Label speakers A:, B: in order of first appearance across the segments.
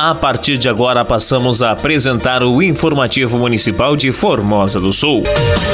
A: A partir de agora passamos a apresentar o Informativo Municipal de Formosa do Sul.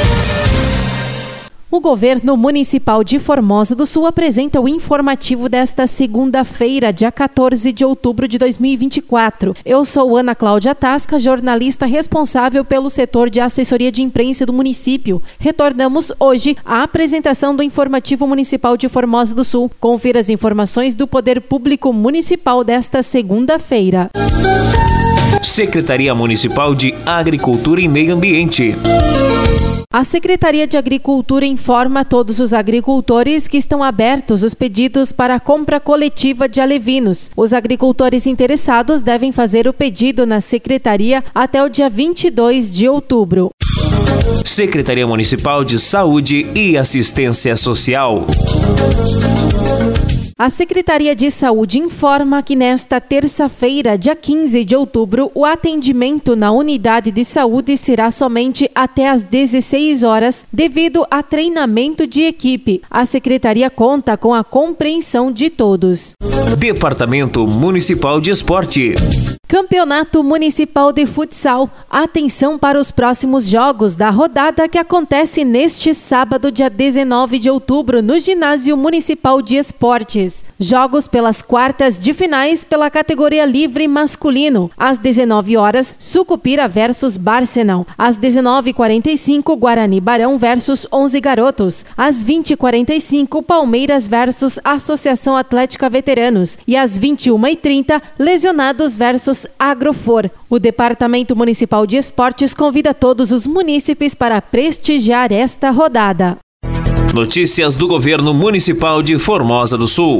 B: O Governo Municipal de Formosa do Sul apresenta o informativo desta segunda-feira, dia 14 de outubro de 2024. Eu sou Ana Cláudia Tasca, jornalista responsável pelo setor de assessoria de imprensa do município. Retornamos hoje à apresentação do Informativo Municipal de Formosa do Sul. Confira as informações do Poder Público Municipal desta segunda-feira.
A: Secretaria Municipal de Agricultura e Meio Ambiente.
B: A Secretaria de Agricultura informa a todos os agricultores que estão abertos os pedidos para a compra coletiva de alevinos. Os agricultores interessados devem fazer o pedido na Secretaria até o dia 22 de outubro.
A: Secretaria Municipal de Saúde e Assistência Social.
B: A Secretaria de Saúde informa que nesta terça-feira, dia 15 de outubro, o atendimento na unidade de saúde será somente até às 16 horas, devido a treinamento de equipe. A Secretaria conta com a compreensão de todos.
A: Departamento Municipal de Esporte.
B: Campeonato Municipal de Futsal. Atenção para os próximos jogos da rodada que acontece neste sábado, dia 19 de outubro, no Ginásio Municipal de Esportes. Jogos pelas quartas de finais pela categoria livre masculino. Às 19 horas, Sucupira versus Barcenal. Às 19h45, Guarani Barão versus 11 Garotos. Às 20h45, Palmeiras versus Associação Atlética Veteranos. E às 21h30, Lesionados versus Agrofor. O Departamento Municipal de Esportes convida todos os munícipes para prestigiar esta rodada.
A: Notícias do Governo Municipal de Formosa do Sul.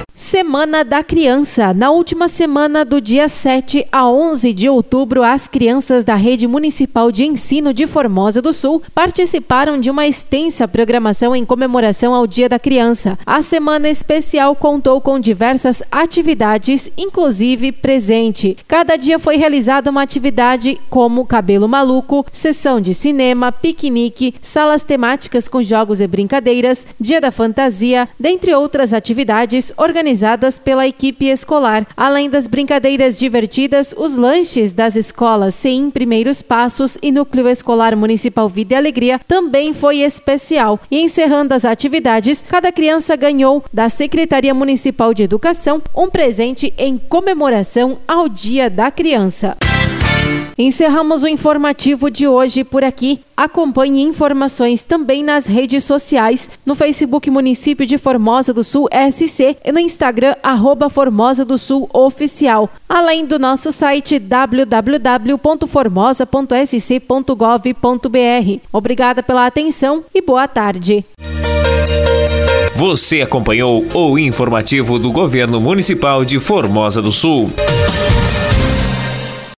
B: Semana da Criança. Na última semana do dia 7 a 11 de outubro, as crianças da Rede Municipal de Ensino de Formosa do Sul participaram de uma extensa programação em comemoração ao Dia da Criança. A semana especial contou com diversas atividades, inclusive presente. Cada dia foi realizada uma atividade como cabelo maluco, sessão de cinema, piquenique, salas temáticas com jogos e brincadeiras, Dia da Fantasia, dentre outras atividades organizadas pela equipe escolar. Além das brincadeiras divertidas, os lanches das escolas CEIM Primeiros Passos e Núcleo Escolar Municipal Vida e Alegria também foi especial. E encerrando as atividades, cada criança ganhou da Secretaria Municipal de Educação um presente em comemoração ao Dia da Criança. Encerramos o informativo de hoje por aqui. Acompanhe informações também nas redes sociais, no Facebook Município de Formosa do Sul SC e no Instagram @Formosa do Sul Oficial, além do nosso site www.formosa.sc.gov.br. Obrigada pela atenção e boa tarde.
A: Você acompanhou o informativo do Governo Municipal de Formosa do Sul.